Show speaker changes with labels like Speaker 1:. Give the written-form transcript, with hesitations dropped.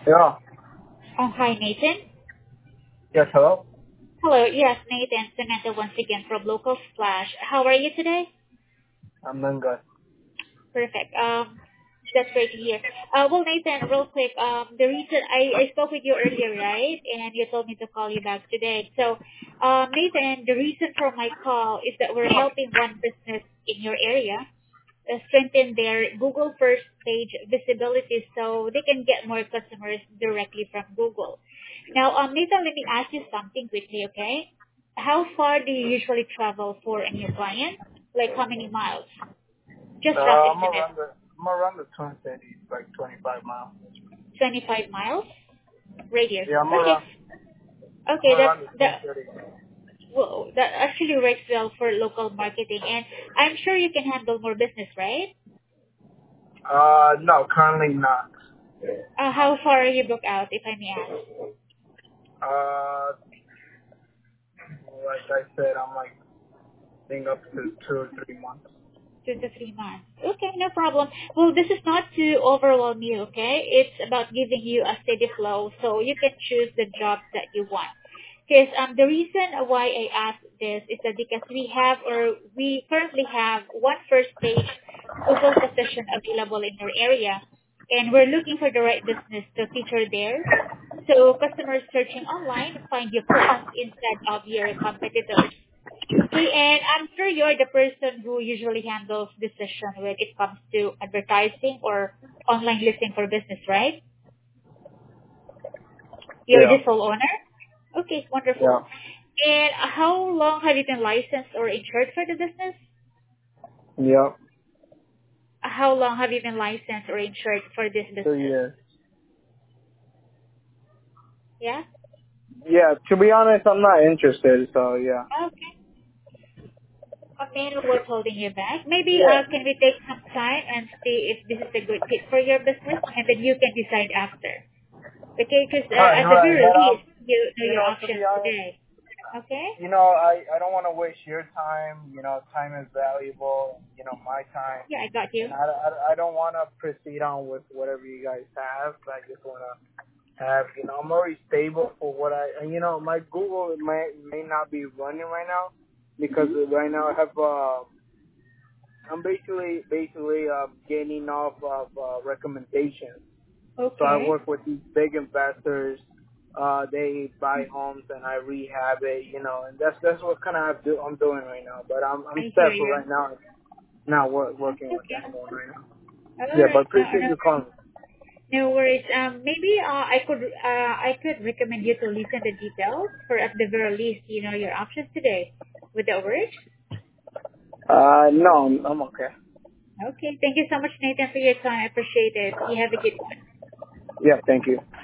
Speaker 1: Yeah.
Speaker 2: Hi, Nathan.
Speaker 1: Yes, hello?
Speaker 2: Hello. Yes, Nathan. Samantha once again from Local Splash. How are you today?
Speaker 1: I'm doing good.
Speaker 2: Perfect. That's great to hear. Well, Nathan, real quick, the reason I spoke with you earlier, right? And you told me to call you back today. So, Nathan, the reason for my call is that we're helping one business in your area strengthen their Google first page visibility so they can get more customers directly from Google. Now, Nathan, let me ask you something quickly, okay? How far do you usually travel for a new client? Like how many miles? Just rough
Speaker 1: I'm
Speaker 2: estimate.
Speaker 1: around the Twin Cities, like 25 miles.
Speaker 2: 25 miles radius.
Speaker 1: Yeah,
Speaker 2: Okay.
Speaker 1: I'm
Speaker 2: Okay,
Speaker 1: around the Twin Cities.
Speaker 2: that actually works well for local marketing, and I'm sure you can handle more business, right?
Speaker 1: No, currently not.
Speaker 2: How far are you booked out, if I may ask?
Speaker 1: Uh, like I said, I'm like, being up to 2 or 3 months.
Speaker 2: 2 to 3 months. Okay, no problem. Well, this is not to overwhelm you, okay? It's about giving you a steady flow so you can choose the jobs that you want. Because the reason why I asked this is that because we currently have one first page Google position available in your area, and we're looking for the right business to feature there. So customers searching online find you first instead of your competitors. Okay, and I'm sure you're the person who usually handles decision when it comes to advertising or online listing for business, right? You're
Speaker 1: Yeah.
Speaker 2: the sole owner? Okay,
Speaker 1: Yeah.
Speaker 2: wonderful. And how long have you been licensed or insured for the business?
Speaker 1: Yeah.
Speaker 2: How long have you been licensed or insured for this
Speaker 1: 2
Speaker 2: business?
Speaker 1: years.
Speaker 2: Yeah?
Speaker 1: Yeah, to be honest, I'm not interested, so yeah.
Speaker 2: Okay. Okay, what's holding you back? Maybe
Speaker 1: Yeah.
Speaker 2: can we take some time and see if this is a good fit for your business, and then you can decide after. Okay, because
Speaker 1: Right,
Speaker 2: at the
Speaker 1: right.
Speaker 2: very
Speaker 1: But
Speaker 2: least, you know your
Speaker 1: to be
Speaker 2: options
Speaker 1: honest,
Speaker 2: today. Okay?
Speaker 1: I don't want to waste your time. Time is valuable. My time.
Speaker 2: Yeah, I got you.
Speaker 1: And I don't want to proceed on with whatever you guys have. I just want to have, I'm already stable for what my Google may not be running right now because
Speaker 2: Mm-hmm.
Speaker 1: right now I have, I'm basically gaining off of recommendations. So I
Speaker 2: Okay.
Speaker 1: work with these big investors. They buy homes and I rehab it, and that's what kind of I'm doing right now. But I'm
Speaker 2: I hear
Speaker 1: set for
Speaker 2: you.
Speaker 1: right now. Not
Speaker 2: That's
Speaker 1: working with
Speaker 2: okay.
Speaker 1: anyone right now.
Speaker 2: All
Speaker 1: Yeah, but
Speaker 2: right.
Speaker 1: appreciate you calling.
Speaker 2: No worries. Maybe I could recommend you to listen the details for at the very least, your options today. Would that work?
Speaker 1: No, I'm okay.
Speaker 2: Okay. Thank you so much, Nathan, for your time. I appreciate it. You have a good one.
Speaker 1: Yeah, thank you.